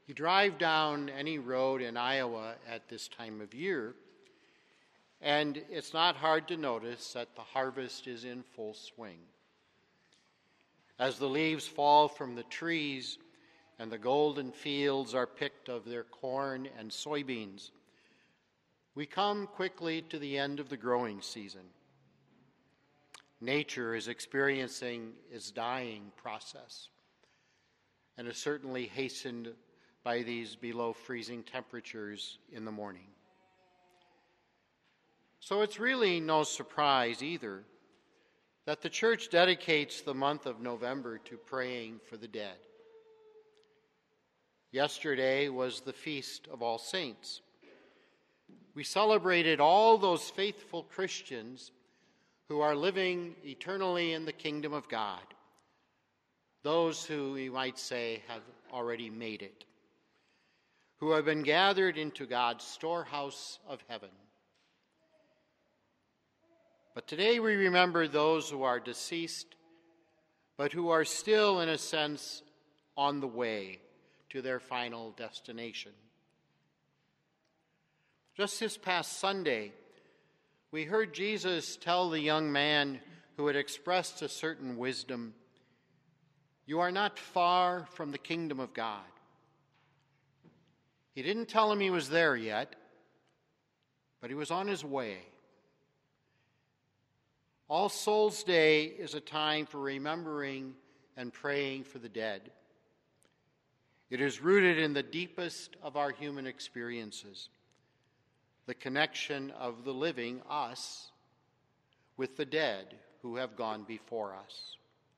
You drive down any road in Iowa at this time of year, and it's not hard to notice that the harvest is in full swing. As the leaves fall from the trees and the golden fields are picked of their corn and soybeans, we come quickly to the end of the growing season. Nature is experiencing its dying process and is certainly hastened by these below freezing temperatures in the morning. So it's really no surprise either that the church dedicates the month of November to praying for the dead. Yesterday was the Feast of All Saints. We celebrated all those faithful Christians who are living eternally in the kingdom of God, those who, we might say, have already made it, who have been gathered into God's storehouse of heaven. But today we remember those who are deceased, but who are still, in a sense, on the way to their final destination. Just this past Sunday, we heard Jesus tell the young man who had expressed a certain wisdom, "You are not far from the kingdom of God." He didn't tell him he was there yet, but he was on his way. All Souls Day is a time for remembering and praying for the dead. It is rooted in the deepest of our human experiences, the connection of the living, us, with the dead who have gone before us.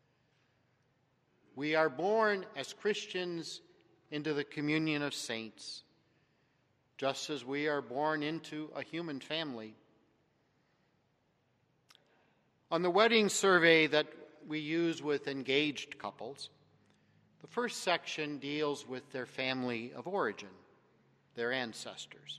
We are born as Christians into the communion of saints, just as we are born into a human family. On the wedding survey that we use with engaged couples, the first section deals with their family of origin, their ancestors.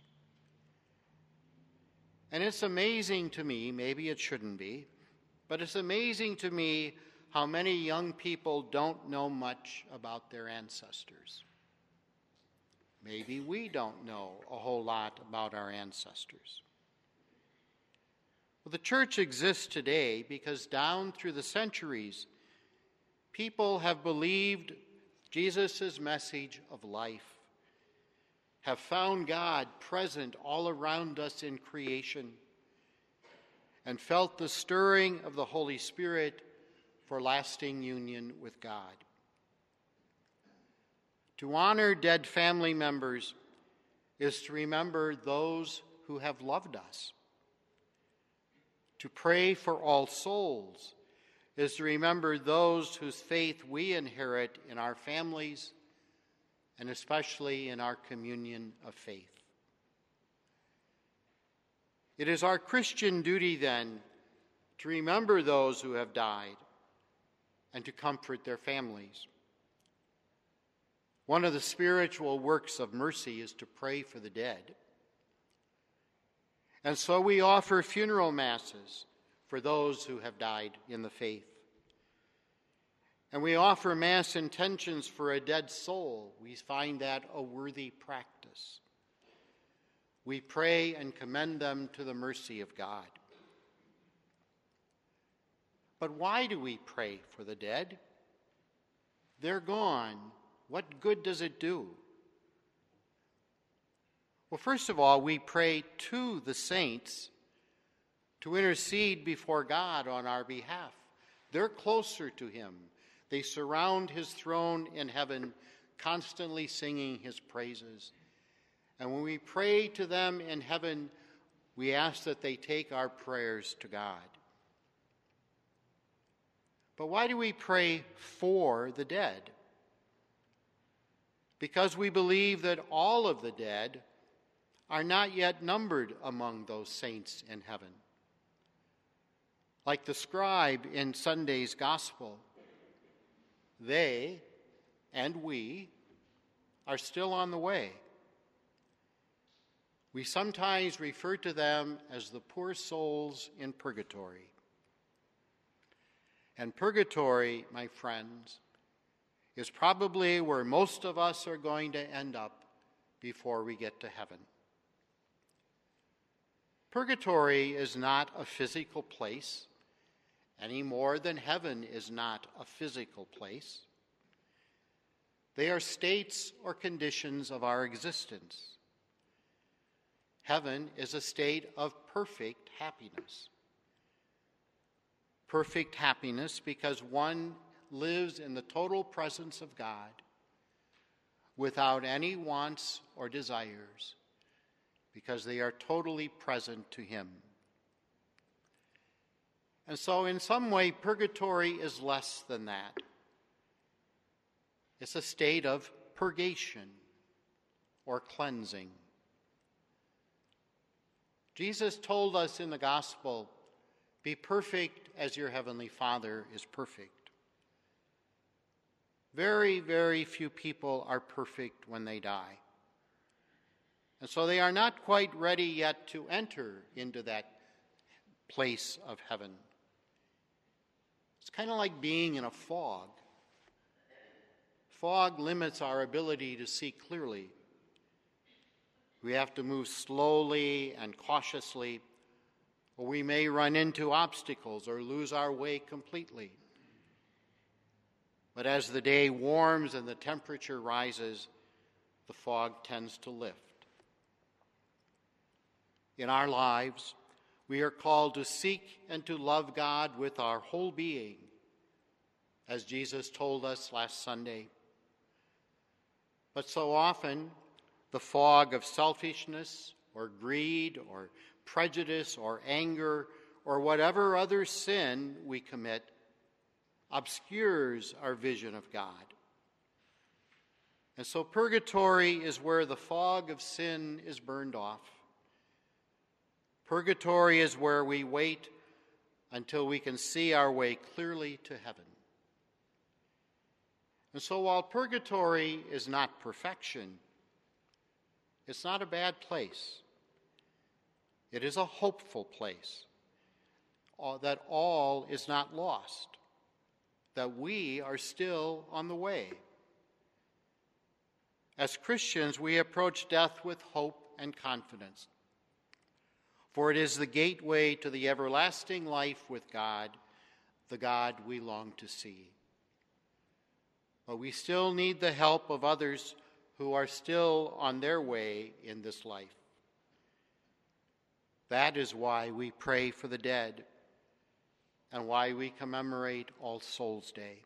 And it's amazing to me, maybe it shouldn't be, but it's amazing to me how many young people don't know much about their ancestors. Maybe we don't know a whole lot about our ancestors. Well, the church exists today because down through the centuries, people have believed Jesus' message of life, have found God present all around us in creation, and felt the stirring of the Holy Spirit for lasting union with God. To honor dead family members is to remember those who have loved us. To pray for all souls is to remember those whose faith we inherit in our families and especially in our communion of faith. It is our Christian duty, then, to remember those who have died and to comfort their families. One of the spiritual works of mercy is to pray for the dead. And so we offer funeral masses for those who have died in the faith. And we offer mass intentions for a dead soul. We find that a worthy practice. We pray and commend them to the mercy of God. But why do we pray for the dead? They're gone. What good does it do? Well, first of all, we pray to the saints to intercede before God on our behalf. They're closer to him. They surround his throne in heaven, constantly singing his praises. And when we pray to them in heaven, we ask that they take our prayers to God. But why do we pray for the dead? Because we believe that all of the dead are not yet numbered among those saints in heaven. Like the scribe in Sunday's gospel, they and we are still on the way. We sometimes refer to them as the poor souls in purgatory. And purgatory, my friends, is probably where most of us are going to end up before we get to heaven. Purgatory is not a physical place any more than heaven is not a physical place. They are states or conditions of our existence. Heaven is a state of perfect happiness. Perfect happiness because one lives in the total presence of God without any wants or desires, because they are totally present to Him. And so in some way, purgatory is less than that. It's a state of purgation or cleansing. Jesus told us in the gospel, "Be perfect as your heavenly Father is perfect." Very, very few people are perfect when they die. And so they are not quite ready yet to enter into that place of heaven. It's kind of like being in a fog. Fog limits our ability to see clearly. We have to move slowly and cautiously, or we may run into obstacles or lose our way completely. But as the day warms and the temperature rises, the fog tends to lift. In our lives, we are called to seek and to love God with our whole being, as Jesus told us last Sunday. But so often, the fog of selfishness or greed or prejudice or anger or whatever other sin we commit obscures our vision of God. And so purgatory is where the fog of sin is burned off. Purgatory is where we wait until we can see our way clearly to heaven. And so while purgatory is not perfection, it's not a bad place. It is a hopeful place, that all is not lost, that we are still on the way. As Christians, we approach death with hope and confidence, for it is the gateway to the everlasting life with God, the God we long to see. But we still need the help of others who are still on their way in this life. That is why we pray for the dead and why we commemorate All Souls' Day.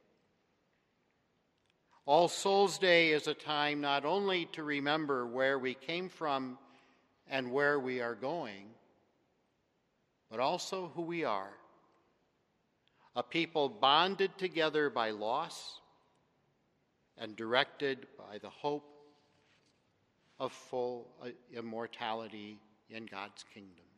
All Souls' Day is a time not only to remember where we came from and where we are going, but also who we are. A people bonded together by loss and directed by the hope of full immortality in God's kingdom.